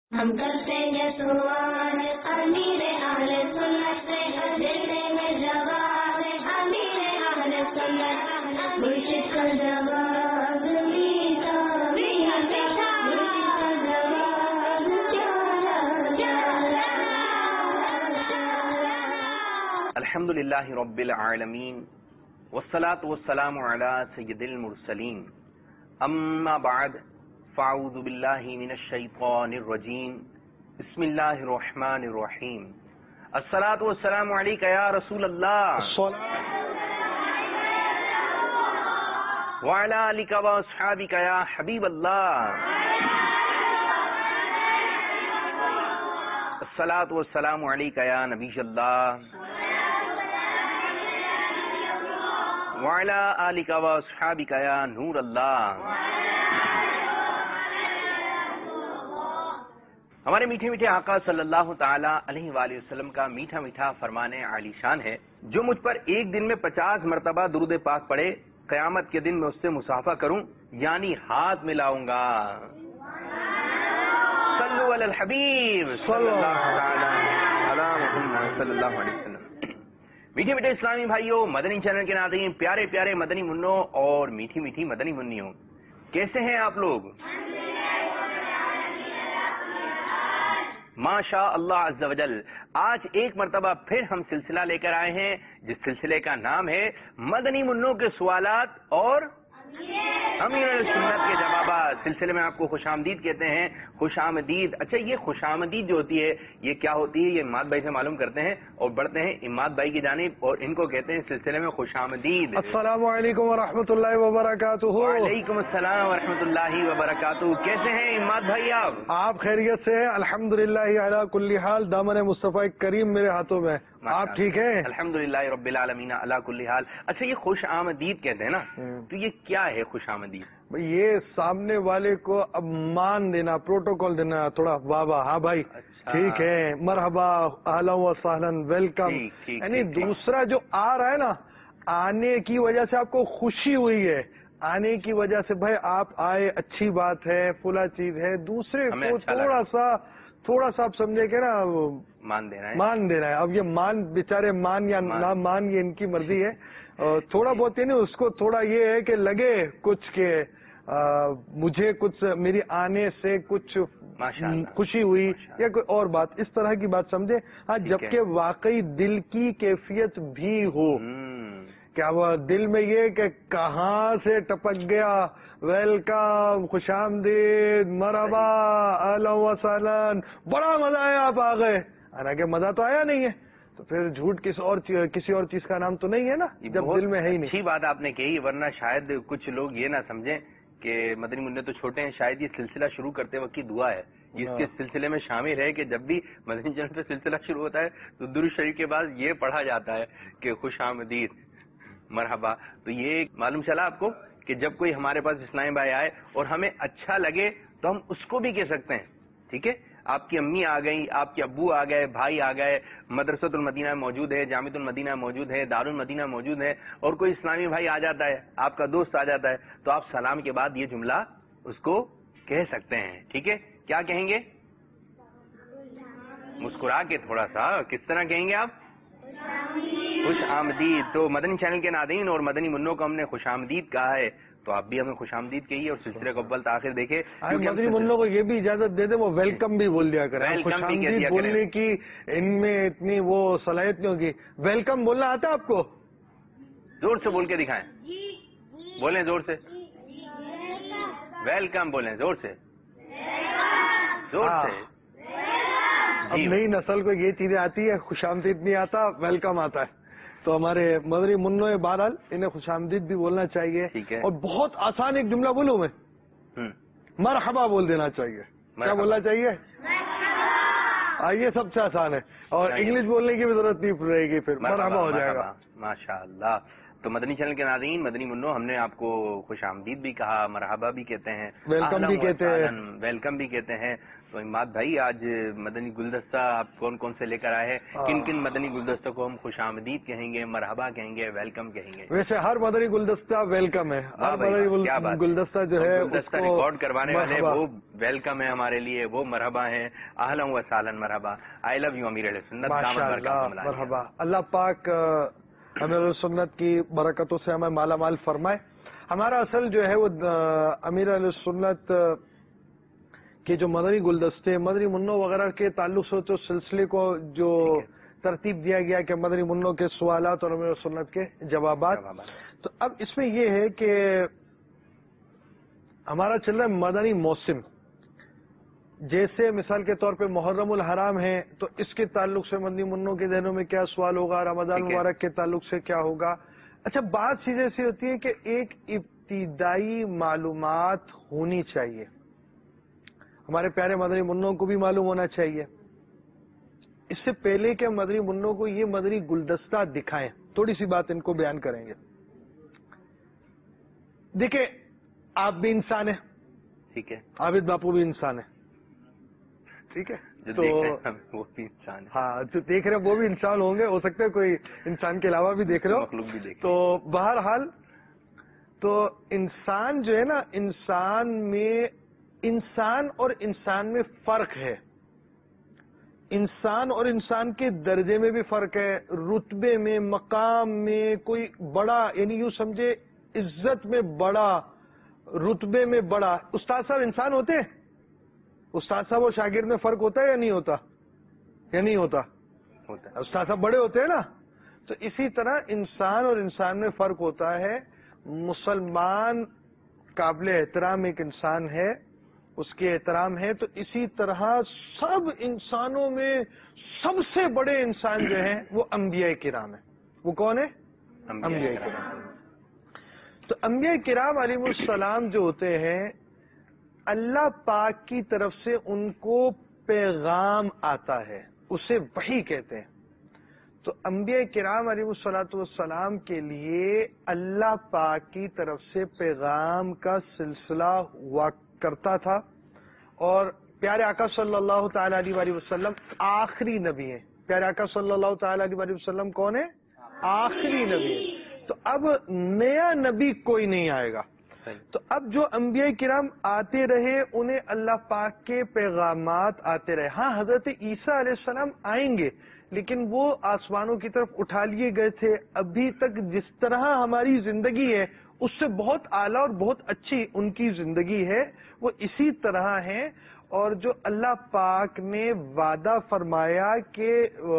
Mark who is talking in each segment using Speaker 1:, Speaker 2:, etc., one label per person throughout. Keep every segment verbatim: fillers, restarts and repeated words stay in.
Speaker 1: ہم کرتے ہیں سوال امیر اہل سنت سے دیتے ہیں جواب امیر اہل سنت مرشد کا جواب میٹھا میٹھا مرشد کا جواب پیارا پیارا.
Speaker 2: الحمد للہ رب العالمین والصلاة والسلام علی سید المرسلین اما بعد فاعوذ باللہ من الشیطان الرجیم بسم اللہ الرحمن الرحیم الصلاة والسلام علیک یا رسول اللہ وعلی آلک و اصحابک یا حبیب اللہ الصلاة والسلام علیک یا نبی اللہ وعلی آلک و اصحابک یا نور اللہ. ہمارے میٹھے میٹھے آقا صلی اللہ تعالی علیہ وآلہ وسلم کا میٹھا میٹھا فرمان عالی شان ہے، جو مجھ پر ایک دن میں پچاس مرتبہ درود پاک پڑھے قیامت کے دن میں اس سے مصافحہ کروں یعنی ہاتھ ملاؤں گا. صلو علی الحبیب صلی اللہ تعالی علی محمد صلی اللہ علیہ وسلم. میٹھے میٹھے اسلامی بھائیوں، مدنی چینل کے ناظرین، پیارے پیارے مدنی منوں اور میٹھی میٹھی مدنی منیوں، کیسے ہیں آپ لوگ؟ ماشاء اللہ عز و جل. آج ایک مرتبہ پھر ہم سلسلہ لے کر آئے ہیں جس سلسلے کا نام ہے مدنی منوں کے سوالات اور امیر سنت کے جوابات. سلسلے میں آپ کو خوش آمدید کہتے ہیں. خوش آمدید، اچھا یہ خوش آمدید جو ہوتی ہے یہ کیا ہوتی ہے، یہ اماد بھائی سے معلوم کرتے ہیں اور بڑھتے ہیں اماد بھائی کی جانب، اور ان کو کہتے ہیں سلسلے میں خوش آمدید.
Speaker 3: السلام علیکم ورحمۃ اللہ وبرکاتہ.
Speaker 2: وعلیکم السلام ورحمۃ اللہ وبرکاتہ. کیسے ہیں اماد بھائی آپ؟
Speaker 3: آپ خیریت سے ہیں؟ الحمدللہ علی کل حال. دامن مصطفیٰ کریم میرے ہاتھوں میں. آپ ٹھیک ہیں؟
Speaker 2: الحمدللہ رب العالمین علی کل حال. اچھا یہ خوش آمدید کہتے ہیں نا، تو یہ کیا ہے خوش آمدید؟
Speaker 3: بھئی یہ سامنے والے کو اب مان دینا، پروٹوکول دینا، تھوڑا واہ واہ ہاں بھائی ٹھیک ہے، مرحبا، اہلا و سہلا، ویلکم. یعنی دوسرا جو آ رہا ہے نا، آنے کی وجہ سے آپ کو خوشی ہوئی ہے، آنے کی وجہ سے بھائی آپ آئے، اچھی بات ہے، فلا چیز ہے. دوسرے کو تھوڑا سا تھوڑا سا آپ سمجھے کہ نا
Speaker 2: مان دینا ہے، مان
Speaker 3: دینا ہے. اب یہ مان بیچارے مان یا نہ مان یہ ان کی مرضی ہے. تھوڑا بہت یہ نہیں، اس کو تھوڑا یہ ہے کہ لگے کچھ کہ مجھے کچھ میری آنے سے کچھ خوشی ہوئی یا کوئی اور بات، اس طرح کی بات سمجھے. ہاں جبکہ واقعی دل کی کیفیت بھی ہو، کیا وہ دل میں یہ کہ کہاں سے ٹپک گیا ویلکم، خوش آمدید، مرحبا، اہلا و سہلا، بڑا مزہ آیا، آپ آ گئے. حالانکہ مزہ تو آیا نہیں ہے، تو پھر جھوٹ کس اور کسی اور چیز کا نام تو نہیں ہے نا جب دل میں ہے ہی نہیں.
Speaker 2: اچھی بات آپ نے کہی، ورنہ شاید کچھ لوگ یہ نہ سمجھیں کہ مدنی منع تو چھوٹے ہیں، شاید یہ سلسلہ شروع کرتے وقت کی دعا ہے، اس کے سلسلے میں شامل ہے کہ جب بھی مدنی چینل پہ سلسلہ شروع ہوتا ہے تو درود شریف کے بعد یہ پڑھا جاتا ہے کہ خوش آمدید، مرحبا. تو یہ معلوم چلا آپ کو کہ جب کوئی ہمارے پاس اسلام بھائی آئے اور ہمیں اچھا لگے تو ہم اس کو بھی کہہ سکتے ہیں. ٹھیک ہے، آپ کی امی آ گئی، آپ کے ابو آ گئے، بھائی آ گئے، مدرسۃ المدینہ موجود ہے، جامعۃ المدینہ موجود ہے، دار المدینہ موجود ہے، اور کوئی اسلامی بھائی آ جاتا ہے، آپ کا دوست آ جاتا ہے، تو آپ سلام کے بعد یہ جملہ اس کو کہہ سکتے ہیں. ٹھیک ہے، کیا کہیں گے؟ مسکرا کے تھوڑا سا. کس طرح کہیں گے آپ؟ خوش آمدید. تو مدنی چینل کے ناظرین اور مدنی منوں کو ہم نے خوش آمدید کہا ہے، تو آپ بھی ہمیں خوش آمدید کہیے اور سلسلے کو اول تاخیر دیکھیں.
Speaker 3: مدنی منوں کو یہ بھی اجازت دے دیں وہ ویلکم بھی بول دیا کریں. خوش آمدید بولنے کی ان میں اتنی وہ صلاحیت نہیں ہوگی. ویلکم بولنا آتا ہے آپ کو؟
Speaker 2: زور سے بول کے دکھائیں، بولیں زور سے، ویلکم بولیں زور سے، زور سے.
Speaker 3: اب نئی نسل کو یہ چیزیں آتی ہے، خوش آمدید نہیں آتا، ویلکم آتا ہے. تو ہمارے مدنی منوں بہرحال انہیں خوش آمدید بھی بولنا چاہیے. اور بہت آسان ایک جملہ بولوں میں، مرحبا بول دینا چاہیے. کیا بولنا چاہیے؟ یہ سب سے آسان ہے، اور انگلش بولنے کی بھی ضرورت نہیں رہے گی، پھر مرحبا ہو جائے گا.
Speaker 2: ماشاء اللہ تو مدنی چینل کے ناظرین، مدنی منو، ہم نے آپ کو خوش آمدید بھی کہا، مرحبا بھی کہتے ہیں،
Speaker 3: ویلکم بھی کہتے ہیں،
Speaker 2: ویلکم بھی کہتے ہیں. تو اماد بھائی، آج مدنی گلدستہ آپ کون کون سے لے کر آئے ہیں؟ کن کن مدنی گلدستوں کو ہم خوش آمدید کہیں گے، مرحبا کہیں گے، ویلکم کہیں گے؟
Speaker 3: ویسے ہر مدنی گلدستہ ویلکم ہے. ہر مدنی گلدستہ جو ہے
Speaker 2: گلدستہ ریکارڈ کروانے والے وہ ویلکم ہے ہمارے لیے، وہ مرحبا ہیں. اہلا و سہلا، مرحبا. آئی لو یو امیر اہل سنت.
Speaker 3: مرحبا. اللہ پاک امیر اہل سنت کی برکتوں سے ہمیں مالا مال فرمائے. ہمارا اصل جو ہے وہ امیر اہل سنت کے جو مدنی گلدستے، مدنی منوں وغیرہ کے تعلق سے تو سلسلے کو جو ترتیب دیا گیا کہ مدنی منوں کے سوالات اور امیر سنت کے جوابات. تو اب اس میں یہ ہے کہ ہمارا چل رہا ہے مدنی موسم. جیسے مثال کے طور پہ محرم الحرام ہے تو اس کے تعلق سے مدنی منوں کے ذہنوں میں کیا سوال ہوگا، رمضان مبارک کے تعلق سے کیا ہوگا. اچھا، بات چیزیں ایسی ہوتی ہے کہ ایک ابتدائی معلومات ہونی چاہیے. ہمارے پیارے مدنی منوں کو بھی معلوم ہونا چاہیے. اس سے پہلے کہ مدنی منوں کو یہ مدنی گلدستہ دکھائیں، تھوڑی سی بات ان کو بیان کریں گے. دیکھیں، آپ بھی انسان ہیں،
Speaker 2: ٹھیک ہے،
Speaker 3: عابد باپو بھی انسان ہے، ٹھیک ہے. تو
Speaker 2: وہ بھی انسان ہے.
Speaker 3: ہاں، جو دیکھ رہے ہیں وہ بھی انسان ہوں گے، ہو سکتا ہے کوئی انسان کے علاوہ بھی دیکھ رہے ہو.
Speaker 2: مخلوق بھی دیکھ.
Speaker 3: تو بہرحال تو انسان جو ہے نا، انسان میں انسان اور انسان میں فرق ہے. انسان اور انسان کے درجے میں بھی فرق ہے، رتبے میں، مقام میں. کوئی بڑا، یعنی یوں سمجھے عزت میں بڑا، رتبے میں بڑا. استاد صاحب انسان ہوتے ہیں؟ استاد صاحب اور شاگرد میں فرق ہوتا ہے یا نہیں ہوتا؟ یا نہیں ہوتا؟ ہوتا ہے. استاد صاحب بڑے ہوتے ہیں نا. تو اسی طرح انسان اور انسان میں فرق ہوتا ہے. مسلمان قابل احترام ایک انسان ہے، اس کے احترام ہے. تو اسی طرح سب انسانوں میں سب سے بڑے انسان جو ہیں وہ انبیاء کرام ہیں. وہ کون ہے؟ انبیاء کرام. تو انبیاء کرام علیہ السلام جو ہوتے ہیں، اللہ پاک کی طرف سے ان کو پیغام آتا ہے، اسے وحی کہتے ہیں. تو انبیاء کرام علیہ الصلوۃ والسلام کے لیے اللہ پاک کی طرف سے پیغام کا سلسلہ ہوا کرتا تھا. اور پیارے آقا صلی اللہ تعالی علیہ وآلہ وسلم آخری نبی ہیں. پیارے آقا صلی اللہ تعالی علیہ وآلہ وسلم کون ہے؟ آخری نبی ہیں. تو اب نیا نبی کوئی نہیں آئے گا. تو اب جو انبیاء کرام آتے رہے، انہیں اللہ پاک کے پیغامات آتے رہے. ہاں، حضرت عیسیٰ علیہ السلام آئیں گے، لیکن وہ آسمانوں کی طرف اٹھا لیے گئے تھے. ابھی تک جس طرح ہماری زندگی ہے اس سے بہت اعلیٰ اور بہت اچھی ان کی زندگی ہے، وہ اسی طرح ہے. اور جو اللہ پاک نے وعدہ فرمایا کہ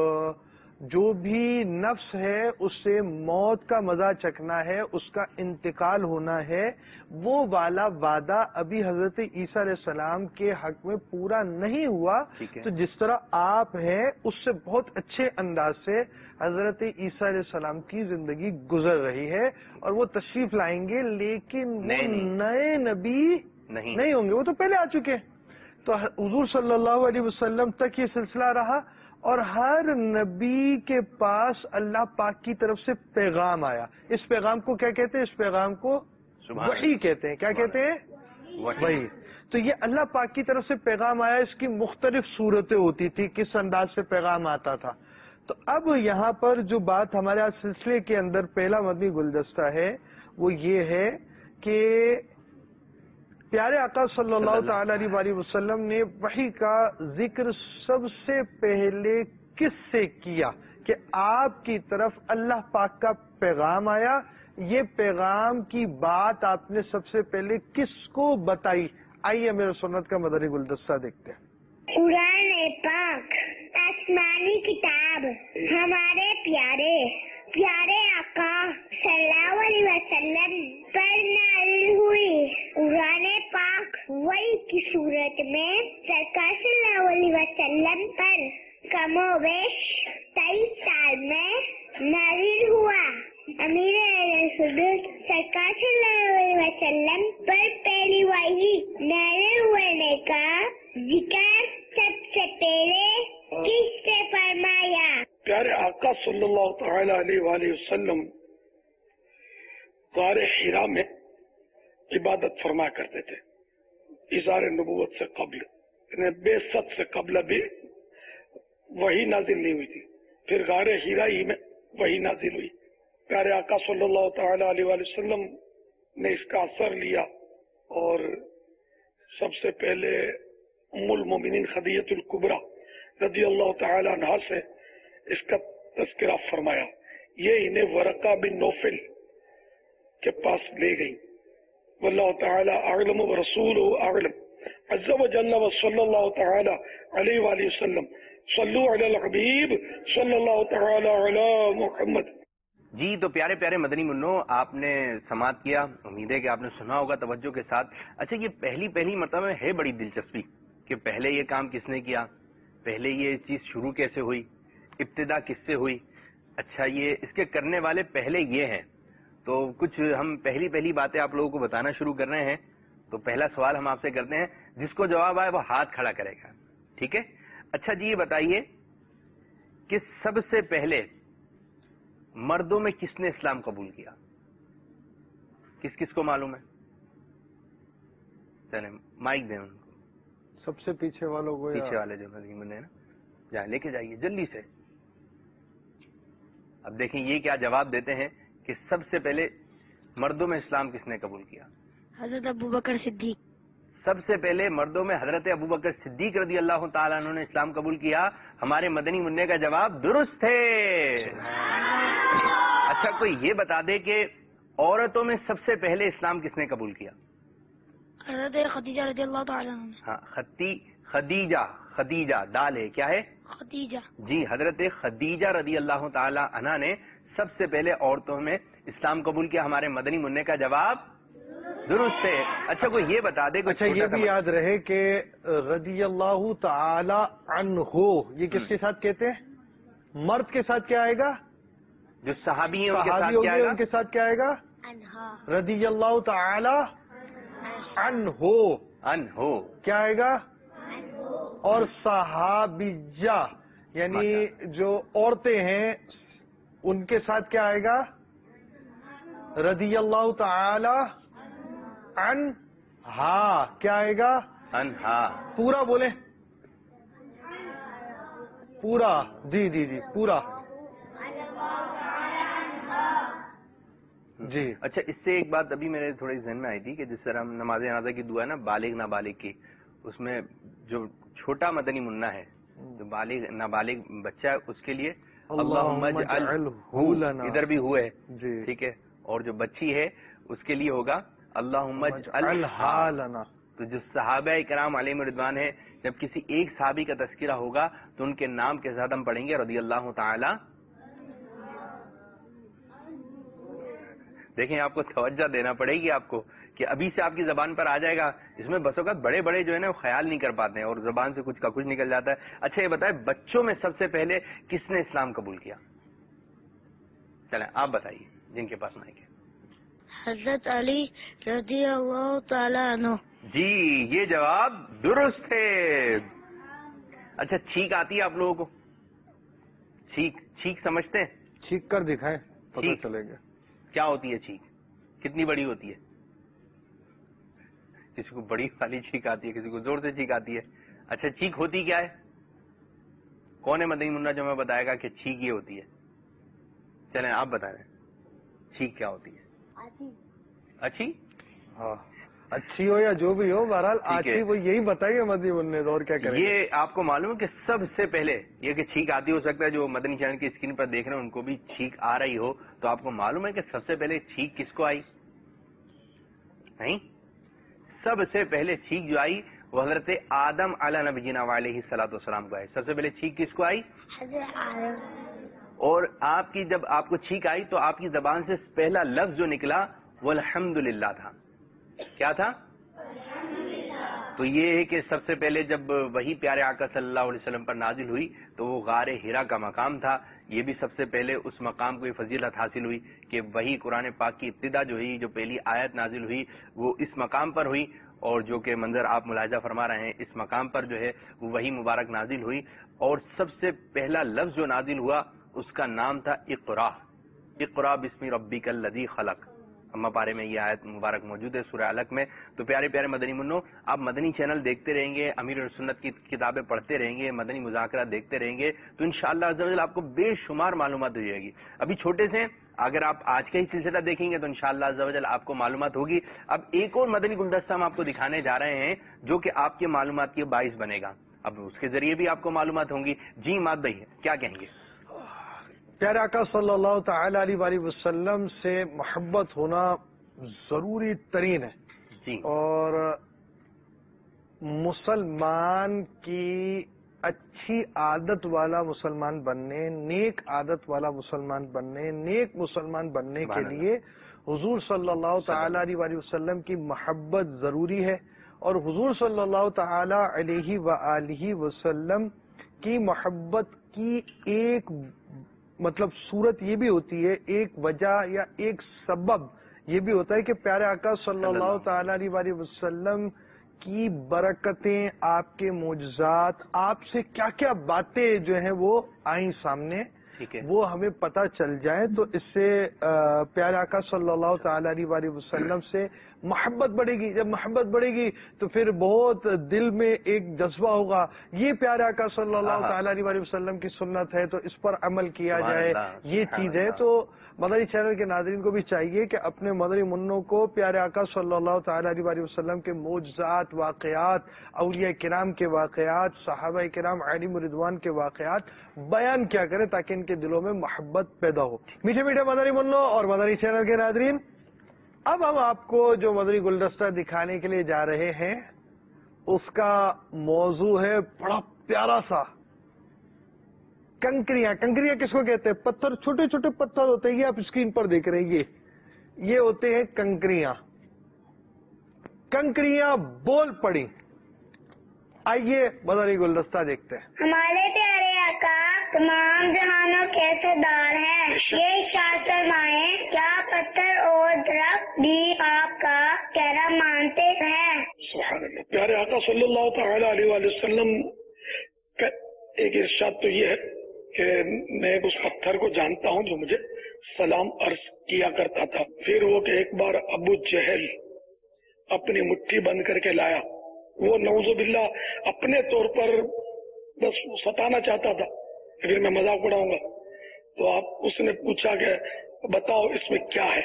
Speaker 3: جو بھی نفس ہے اس سے موت کا مزہ چکھنا ہے، اس کا انتقال ہونا ہے، وہ والا وعدہ ابھی حضرت عیسیٰ علیہ السلام کے حق میں پورا نہیں ہوا. تو جس طرح آپ ہیں اس سے بہت اچھے انداز سے حضرت عیسیٰ علیہ السلام کی زندگی گزر رہی ہے اور وہ تشریف لائیں گے، لیکن وہ نئے نبی نہیں ہوں گے، وہ تو پہلے آ چکے. تو حضور صلی اللہ علیہ وسلم تک یہ سلسلہ رہا اور ہر نبی کے پاس اللہ پاک کی طرف سے پیغام آیا. اس پیغام کو کیا کہتے ہیں؟ اس پیغام کو وحی کہتے ہیں. کیا کہتے ہیں؟ وحی. تو یہ اللہ پاک کی طرف سے پیغام آیا، اس کی مختلف صورتیں ہوتی تھی، کس انداز سے پیغام آتا تھا. تو اب یہاں پر جو بات ہمارے آج سلسلے کے اندر پہلا مدنی گلدستہ ہے وہ یہ ہے کہ پیارے آقا صلی اللہ تعالی علیہ وآلہ وسلم نے وحی کا ذکر سب سے پہلے کس سے کیا کہ آپ کی طرف اللہ پاک کا پیغام آیا. یہ پیغام کی بات آپ نے سب سے پہلے کس کو بتائی؟ آئیے میرے سنت کا مدنی گلدستہ دیکھتے ہیں.
Speaker 1: قرآن پاک آسمانی کتاب ہمارے پیارے پیارے آقا صلی اللہ علیہ وسلم پر نازل ہوئی. قرآن پاک وحی کی صورت میں سرکار صلی اللہ علیہ وسلم پر کم و بیش تیئیس سال میں نازل ہوا. امیر اہل سنت سرکار صلی اللہ علیہ وسلم پر پہلی وحی نازل ہونے کا ذکر سب سے پہلے کس سے فرمایا؟
Speaker 4: پیارے آقا صلی اللہ تعالی علیہ وآلہ وسلم غار حرا میں عبادت فرما کرتے تھے اظہار نبوت سے قبل، یعنی بے ست سے قبل بھی وہی نازل نہیں ہوئی تھی، پھر غار حرا ہی میں وہی نازل ہوئی. پیارے آقا صلی اللہ تعالی علیہ وآلہ وسلم نے اس کا اثر لیا اور سب سے پہلے ام المومنین خدیجہ الکبریٰ رضی اللہ تعالی عنہا سے اس کا تذکرہ فرمایا. یہ انہیں ورقہ بن نوفل کے پاس لے گئی. واللہ تعالی اعلم ورسولہ اعلم عز وجل وصلی اللہ تعالی علیہ وآلہ وسلم. صلو علی الحبیب صلی اللہ تعالی علی محمد.
Speaker 2: جی تو پیارے پیارے مدنی منو، آپ نے سماعت کیا، امید ہے کہ آپ نے سنا ہوگا توجہ کے ساتھ. اچھا یہ پہلی پہلی مرتبہ میں ہے بڑی دلچسپی کہ پہلے یہ کام کس نے کیا، پہلے یہ چیز شروع کیسے ہوئی، ابتدا کس سے ہوئی. اچھا یہ اس کے کرنے والے پہلے یہ ہیں. تو کچھ ہم پہلی پہلی باتیں آپ لوگوں کو بتانا شروع کر رہے ہیں. تو پہلا سوال ہم آپ سے کرتے ہیں، جس کو جواب آئے وہ ہاتھ کھڑا کرے گا، ٹھیک ہے؟ اچھا جی یہ بتائیے کہ سب سے پہلے مردوں میں کس نے اسلام قبول کیا؟ کس کس کو معلوم ہے؟ چلیں مائک دیں ان کو.
Speaker 3: سب سے پیچھے والوں کو،
Speaker 2: پیچھے والے جو مدنی منع نا، جائیں لے کے جائیے جلدی سے. اب دیکھیں یہ کیا جواب دیتے ہیں کہ سب سے پہلے مردوں میں اسلام کس نے قبول کیا؟
Speaker 1: حضرت ابوبکر صدیق.
Speaker 2: سب سے پہلے مردوں میں حضرت ابوبکر صدیق رضی اللہ تعالیٰ عنہ نے اسلام قبول کیا. ہمارے مدنی منع کا جواب درست ہے. اچھا کوئی یہ بتا دے کہ عورتوں میں سب سے پہلے اسلام کس نے قبول کیا؟
Speaker 1: حضرت خدیجہ رضی اللہ تعالیٰ عنہ.
Speaker 2: ہاں خطی خدیجہ، خدیجہ دال ہے کیا ہے؟
Speaker 1: خدیجہ. جی
Speaker 2: حضرت خدیجہ رضی اللہ تعالی عنہا نے سب سے پہلے عورتوں میں اسلام قبول کیا. ہمارے مدنی منع کا جواب درست ہے. اچھا کوئی یہ بتا دے.
Speaker 3: اچھا یہ بھی یاد رہے کہ رضی اللہ تعالی عنہ یہ کس کے ساتھ کہتے ہیں؟ مرد کے ساتھ کیا آئے گا؟
Speaker 2: جو صحابی ہیں ان کے ساتھ کیا
Speaker 3: ان کے ساتھ کیا آئے گا؟ رضی اللہ تعالی عنہ.
Speaker 2: عنہ
Speaker 3: کیا آئے گا؟ اور صحابیہ یعنی جو عورتیں ہیں ان کے ساتھ کیا آئے گا؟ رضی اللہ تعالی عنہا. کیا آئے گا؟
Speaker 2: عنہا.
Speaker 3: پورا بولیں، پورا. جی جی جی پورا. جی
Speaker 2: اچھا اس سے ایک بات ابھی میرے تھوڑی ذہن میں آئی تھی کہ جس طرح ہم نماز جنازہ کی دعا ہے نا بالغ نابالغ کی، اس میں جو چھوٹا مدنی منع ہے، جو بالغ نابالغ بچہ ہے اس کے لیے اللہم اجعلہ لنا، ادھر بھی ہوئے ٹھیک ہے، اور جو بچی ہے اس کے لیے ہوگا اللہم اجعلہا لنا. تو جو صحابہ کرام علیہم رضوان ہے، جب کسی ایک صحابی کا تذکرہ ہوگا تو ان کے نام کے ساتھ ہم پڑھیں گے رضی اللہ تعالی. دیکھیں آپ کو توجہ دینا پڑے گی آپ کو کہ ابھی سے آپ کی زبان پر آ جائے گا. اس میں بس اوقات بڑے بڑے جو ہے نا وہ خیال نہیں کر پاتے ہیں اور زبان سے کچھ کا کچھ نکل جاتا ہے. اچھا یہ بتائیں بچوں میں سب سے پہلے کس نے اسلام قبول کیا؟ چلیں آپ بتائیے جن کے پاس مائک ہے.
Speaker 1: حضرت علی رضی اللہ تعالی عنہ.
Speaker 2: جی یہ جواب درست ہے. اچھا چھینک آتی ہے آپ لوگوں کو؟ چھینک چھینک سمجھتے ہیں؟
Speaker 3: چھینک کر دکھائیں پتہ چلے گا
Speaker 2: کیا ہوتی ہے چھینک، کتنی بڑی ہوتی ہے؟ کسی کو بڑی والی چھینک آتی ہے، کسی کو زور سے چھینک آتی ہے. اچھا چھینک ہوتی کیا ہے؟ کون ہے مدنی منع جو ہمیں بتائے گا کہ چھینک یہ ہوتی ہے؟ چلیں آپ بتا رہے ہیں چھینک کیا ہوتی ہے؟ اچھی
Speaker 3: ہاں اچھی ہو یا جو بھی ہو بہرحال اچھی وہ یہی بتائیے مدنی منع اور کیا کریں.
Speaker 2: یہ آپ کو معلوم ہے کہ سب سے پہلے یہ کہ چھینک آتی ہو سکتا ہے جو مدنی چینل کی اسکرین پر دیکھ رہے ہیں ان کو بھی چھینک آ رہی ہو، تو آپ کو معلوم ہے کہ سب سے پہلے چھینک کس کو آئی؟ نہیں، سب سے پہلے چھینک جو آئی وہ حضرت آدم علیہ نبینا علیہ الصلوۃ والسلام کو آئی. سب سے پہلے چھینک کس کو آئی؟ اور آپ کی جب آپ کو چھینک آئی تو آپ کی زبان سے پہلا لفظ جو نکلا وہ الحمدللہ تھا. کیا تھا؟ تو یہ ہے کہ سب سے پہلے جب وہی پیارے آقا صلی اللہ علیہ وسلم پر نازل ہوئی تو وہ غار حرا کا مقام تھا. یہ بھی سب سے پہلے اس مقام کو یہ فضیلت حاصل ہوئی کہ وہی قرآن پاک کی ابتدا جو ہوئی، جو پہلی آیت نازل ہوئی وہ اس مقام پر ہوئی، اور جو کہ منظر آپ ملاحظہ فرما رہے ہیں اس مقام پر جو ہے وہ وہی مبارک نازل ہوئی. اور سب سے پہلا لفظ جو نازل ہوا اس کا نام تھا اقرا. اقرا بسم ربک الذی خلق. اما پارے میں یہ آیت مبارک موجود ہے سورہ علق میں. تو پیارے پیارے مدنی منو، آپ مدنی چینل دیکھتے رہیں گے، امیر سنت کی کتابیں پڑھتے رہیں گے، مدنی مذاکرات دیکھتے رہیں گے، تو انشاءاللہ عز و جل آپ کو بے شمار معلومات ہو جائے گی. ابھی چھوٹے سے اگر آپ آج کا ہی سلسلہ دیکھیں گے تو انشاءاللہ عز و جل آپ کو معلومات ہوگی. اب ایک اور مدنی گلدستہ ہم آپ کو دکھانے جا رہے ہیں جو کہ آپ کے معلومات کے باعث بنے گا. اب اس کے ذریعے بھی آپ کو معلومات ہوں گی. جی ماد بھائی کیا کہیں گے؟
Speaker 3: پیارے آقا صلی اللہ تعالی علیہ وآلہ وسلم سے محبت ہونا ضروری ترین ہے.
Speaker 2: جی.
Speaker 3: اور مسلمان کی اچھی عادت والا مسلمان بننے، نیک عادت والا مسلمان بننے، نیک مسلمان بننے کے لیے حضور صلی اللہ تعالی علیہ وآلہ وسلم کی محبت ضروری ہے. اور حضور صلی اللہ تعالی علیہ وآلہ وسلم کی محبت کی ایک مطلب صورت یہ بھی ہوتی ہے، ایک وجہ یا ایک سبب یہ بھی ہوتا ہے کہ پیارے آقا صلی اللہ تعالی علیہ وآلہ وسلم کی برکتیں، آپ کے معجزات، آپ سے کیا کیا باتیں جو ہیں وہ آئیں سامنے، وہ ہمیں پتہ چل جائے. تو اس سے پیارے آقا صلی اللہ تعالی علیہ وآلہ وسلم سے محبت بڑھے گی. جب محبت بڑھے گی تو پھر بہت دل میں ایک جذبہ ہوگا، یہ پیارے آقا صلی اللہ تعالی علیہ وآلہ وسلم کی سنت ہے تو اس پر عمل کیا جائے، یہ چیز ہے. تو مدنی چینل کے ناظرین کو بھی چاہیے کہ اپنے مدنی منوں کو پیارے آقا صلی اللہ تعالی علیہ وآلہ وسلم کے معجزات، واقعات، اولیاء کرام کے واقعات، صحابہ کرام علیہم رضوان کے واقعات بیان کیا کریں تاکہ ان کے دلوں میں محبت پیدا ہو. میٹھے میٹھے مدنی منوں اور مدنی چینل کے ناظرین، اب ہم آپ کو جو مدنی گلدستہ دکھانے کے لیے جا رہے ہیں اس کا موضوع ہے بڑا پیارا سا، کنکریاں. کنکریاں کس کو کہتے ہیں؟ پتھر، چھوٹے چھوٹے پتھر ہوتے ہیں، یہ آپ اسکرین پر دیکھ رہے ہیں، یہ یہ ہوتے ہیں کنکریاں. کنکریاں بول پڑی. آئیے مدنی گلدستہ دیکھتے ہیں.
Speaker 1: ہمارے پیارے آقا تمام جہانوں کے سردار ہیں، یہ ارشاد فرمائیں کیا پتھر اور درخت بھی آپ کا کہنا مانتے ہیں؟
Speaker 4: سبحان اللہ. پیارے آقا صلی اللہ تعالی علیہ وآلہ وسلم کا ایک ارشاد تو یہ ہے کہ میں اس پتھر کو جانتا ہوں جو مجھے سلام عرض کیا کرتا تھا. پھر وہ کہ ایک بار ابو جہل اپنی مٹھی بند کر کے لایا، وہ نعوذ باللہ اپنے طور پر بس ستانا چاہتا تھا، پھر میں مذاق اڑاؤں گا. تو آپ اس نے پوچھا کہ بتاؤ اس میں کیا ہے.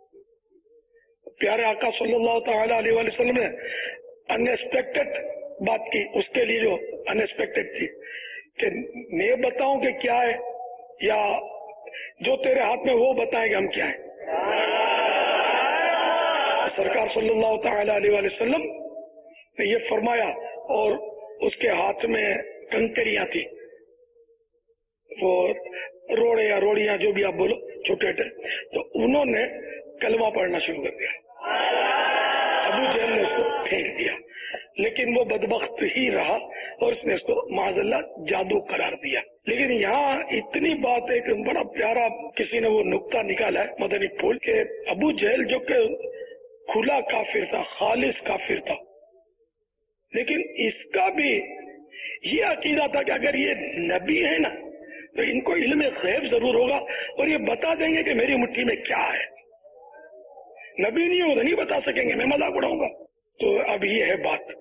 Speaker 4: پیارے آقا صلی اللہ تعالی علیہ وآلہ وسلم نے ان ایکسپیکٹڈ بات کی، اس کے لیے جو ان ایکسپیکٹڈ تھی کہ میں بتاؤں کہ کیا ہے یا جو تیرے ہاتھ میں وہ بتائیں کہ ہم کیا ہیں. سرکار صلی اللہ تعالی علیہ وآلہ وسلم نے یہ فرمایا اور اس کے ہاتھ میں کنکریاں تھی، وہ روڑے یا روڑیاں جو بھی آپ بولو، چھوٹے چھوٹے. تو انہوں نے کلمہ پڑھنا شروع کر دیا. ابو جہل نے اس کو پھینک دیا، لیکن وہ بدبخت ہی رہا اور اس نے اس کو معاذ اللہ جادو قرار دیا. لیکن یہاں اتنی بات ہے کہ بڑا پیارا کسی نے وہ نقطہ نکالا ہے مدنی پھول کہ ابو جہل جو کہ کھلا کافر تھا، خالص کافر تھا، لیکن اس کا بھی یہ عقیدہ تھا کہ اگر یہ نبی ہے نا تو ان کو علم غیب ضرور ہوگا اور یہ بتا دیں گے کہ میری مٹھی میں کیا ہے. نبی نہیں ہو تو نہیں بتا سکیں گے، میں مذاق اڑاؤں گا. تو اب یہ ہے بات،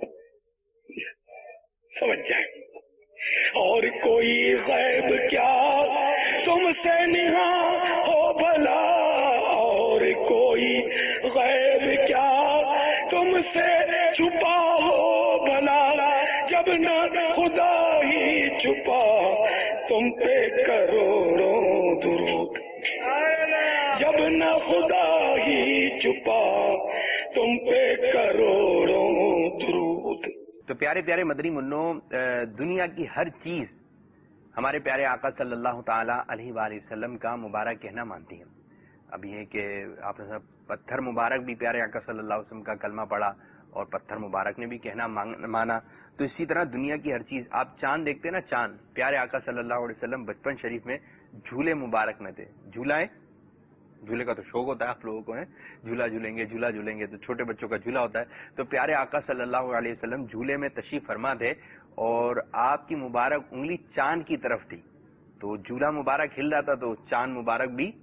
Speaker 4: سمجھ جائیں. اور کوئی غیب کیا تم سے نہاں ہو بھلا، اور کوئی غیب کیا تم سے چھپا ہو بھلا، جب نہ خدا ہی چھپا تم پہ کروڑوں درود، جب نہ خدا ہی چھپا تم پہ کروڑوں درود.
Speaker 2: تو پیارے پیارے مدنی منوں، دنیا کی ہر چیز ہمارے پیارے آقا صلی اللہ تعالی علیہ وآلہ وسلم کا مبارک کہنا مانتی ہیں. اب یہ کہ آپ نے پتھر مبارک بھی پیارے آقا صلی اللہ علیہ وسلم کا کلمہ پڑھا اور پتھر مبارک نے بھی کہنا مانا. تو اسی طرح دنیا کی ہر چیز، آپ چاند دیکھتے ہیں نا، چاند، پیارے آقا صلی اللہ علیہ وسلم بچپن شریف میں جھولے مبارک میں تھے. جھولا ہے، جھولے کا تو شوق ہوتا ہے آپ لوگوں کو، ہے جھولا جھولیں گے جھولا جھولیں گے، تو چھوٹے بچوں کا جھولا ہوتا ہے. تو پیارے آقا صلی اللہ علیہ وسلم جھولے میں تشریف فرما تھے اور آپ کی مبارک انگلی چاند کی طرف تھی. تو جھولا مبارک ہل رہا تھا تو چاند مبارک بھی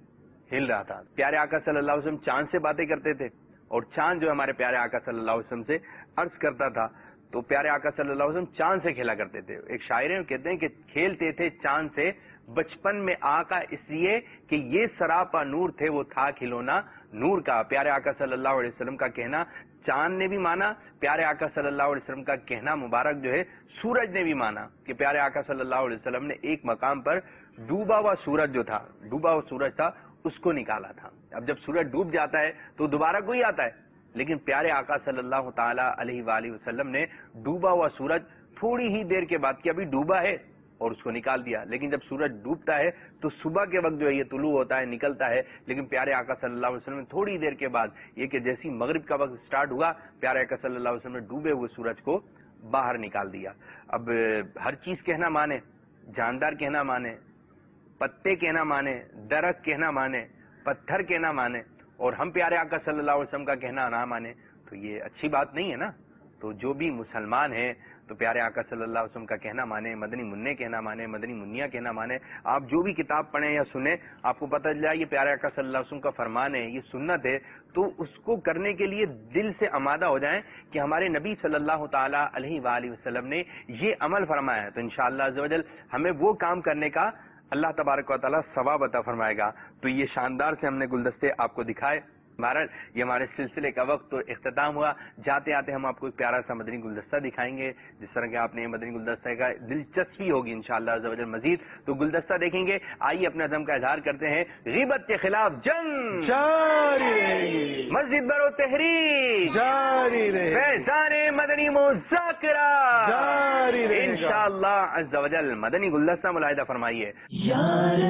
Speaker 2: ہل رہا تھا. پیارے آقا صلی اللہ علیہ وسلم چاند سے باتیں کرتے تھے اور چاند جو ہمارے پیارے آقا صلی اللہ علیہ وسلم سے عرض کرتا تھا. تو پیارے آقا صلی اللہ علیہ وسلم چاند سے کھیلا کرتے تھے. ایک شاعر ہیں کہتے ہیں کہ کھیلتے تھے چاند سے بچپن میں آقا اس لیے کہ یہ سراپا نور تھے وہ تھا کھلونا نور کا. پیارے آقا صلی اللہ علیہ وسلم کا کہنا چاند نے بھی مانا, پیارے آقا صلی اللہ علیہ وسلم کا کہنا مبارک جو ہے سورج نے بھی مانا کہ پیارے آقا صلی اللہ علیہ وسلم نے ایک مقام پر ڈوبا ہوا سورج جو تھا ڈوبا ہوا سورج تھا اس کو نکالا تھا. اب جب سورج ڈوب جاتا ہے تو دوبارہ کوئی آتا ہے, لیکن پیارے آقا صلی اللہ تعالی علیہ وآلہ وسلم نے ڈوبا ہوا سورج تھوڑی ہی دیر کے بعد کہ ابھی ڈوبا ہے اور اس کو نکال دیا. لیکن جب سورج ڈوبتا ہے تو صبح کے وقت جو ہے یہ طلوع ہوتا ہے, نکلتا ہے. لیکن پیارے آقا صلی اللہ علیہ وسلم نے تھوڑی دیر کے بعد یہ کہ جیسی مغرب کا وقت سٹارٹ ہوا پیارے آقا صلی اللہ علیہ وسلم نے ڈوبے ہوئے سورج کو باہر نکال دیا. اب ہر چیز کہنا مانے, جاندار کہنا مانے, پتے کہنا مانے, درخت کہنا مانے, پتھر کہنا مانے, اور ہم پیارے آقا صلی اللہ علیہ وسلم کا کہنا نہ مانے تو یہ اچھی بات نہیں ہے نا. تو جو بھی مسلمان ہیں تو پیارے آقا صلی اللہ علیہ وسلم کا کہنا مانے, مدنی منع کہنا مانے, مدنی منیا کہنا مانے. آپ جو بھی کتاب پڑھیں یا سنیں آپ کو پتہ چل جائے یہ پیارے آقا صلی اللہ علیہ وسلم کا فرمان ہے, یہ سنت ہے, تو اس کو کرنے کے لیے دل سے آمادہ ہو جائیں کہ ہمارے نبی صلی اللہ تعالی علیہ وآلہ وسلم نے یہ عمل فرمایا ہے. تو انشاءاللہ عز و جل ہمیں وہ کام کرنے کا اللہ تبارک و تعالیٰ ثواب عطا فرمائے گا. تو یہ شاندار سے ہم نے گلدستے آپ کو دکھائے. بہرحال یہ ہمارے سلسلے کا وقت تو اختتام ہوا. جاتے آتے ہم آپ کو ایک پیارا سا مدنی گلدستہ دکھائیں گے جس طرح کہ آپ نے مدنی گلدستہ کا دلچسپی ہوگی انشاءاللہ عز و جل مزید تو گلدستہ دیکھیں گے. آئیے اپنے عزم کا اظہار کرتے ہیں. غیبت کے خلاف جنگ
Speaker 3: جاری رہے گی,
Speaker 2: مسجد برو تحریک
Speaker 3: جاری رہے گی,
Speaker 2: فیضان مدنی مذاکرہ
Speaker 3: جاری رہے گا
Speaker 2: انشاءاللہ عز و جل. مدنی گلدستہ ملاحظہ فرمائیے.
Speaker 5: یا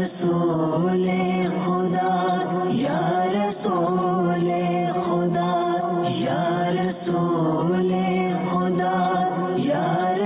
Speaker 5: رسول خدا یا رسول خدا یا رسول خدا یا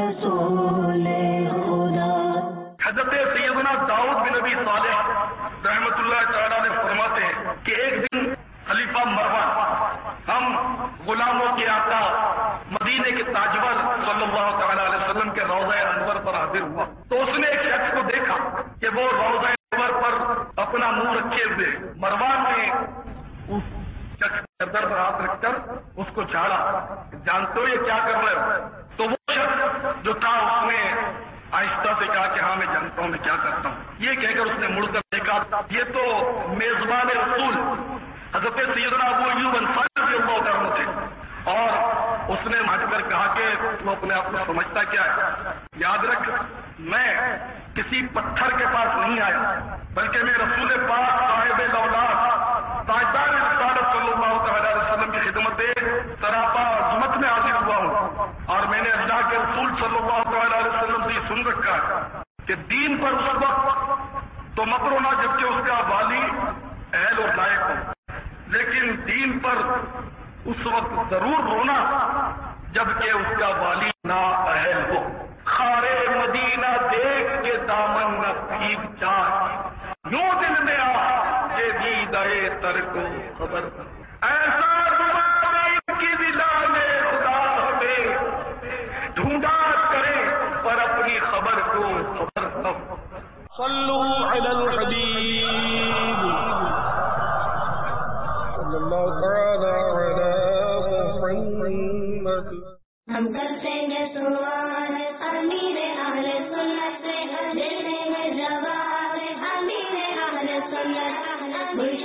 Speaker 5: رسول خدا.
Speaker 4: حضرت سیدنا داؤد بن نبی صالح رحمۃ اللہ تعالی نے فرماتے ہیں کہ ایک دن خلیفہ مروان ہم غلاموں کے آقا مدینے کے تاجور صلی اللہ تعالی علیہ وسلم کے روضہ انور پر حاضر ہوا تو اس نے ایک شخص کو دیکھا کہ وہ روضہ انور پر اپنا منہ رکھے ہوئے. مروان نے اس شخص گردن پر ہاتھ رکھ کر اس کو جھاڑا, جانتے ہو یہ کیا کر رہے ہو؟ تو وہ شخص جو تھا اس نے آہستہ سے کہا کہ ہاں میں جانتا ہوں میں کیا کرتا ہوں. یہ کہہ کر اس نے مڑ کر دیکھا یہ تو میزبان رسول حضرت سیدنا ابو ایوب انصاری رضی اللہ عنہ تھے اور اس نے ہٹ کر کہا کہ تو اپنے آپ کو سمجھتا کیا ہے؟ یاد رکھ میں کسی پتھر کے پاس نہیں آیا بلکہ میں رسول پاک صاحب الاولاد تاجدار رسالت صلی اللہ تعالی علیہ وسلم کی خدمت سراپا عظمت میں حاضر ہوا ہوں اور میں نے اللہ کے رسول صلی اللہ تعالی علیہ وسلم سے یہ سن رکھا ہے کہ دین پر اس وقت تو مت رونا جبکہ اس کا والی اہل اور لائق ہو, لیکن دین پر اس وقت ضرور رونا جبکہ اس کا والی نا اہل ہو. خارے مدینہ دیکھ کے دامن نہ بھیگ جائے یوں دل میں آ کہ دیدائے تر کو خبر ایسا کی دلا میں خدا ہمیں ڈھونڈا کرے پر اپنی خبر کو خبر نہ.
Speaker 3: صلو علی الحبیب صلی اللہ تعالی علی محمد.
Speaker 1: ہم کرتے ہیں سوال امیر اہل سنت سے دل میں جواب امیر اہل سنت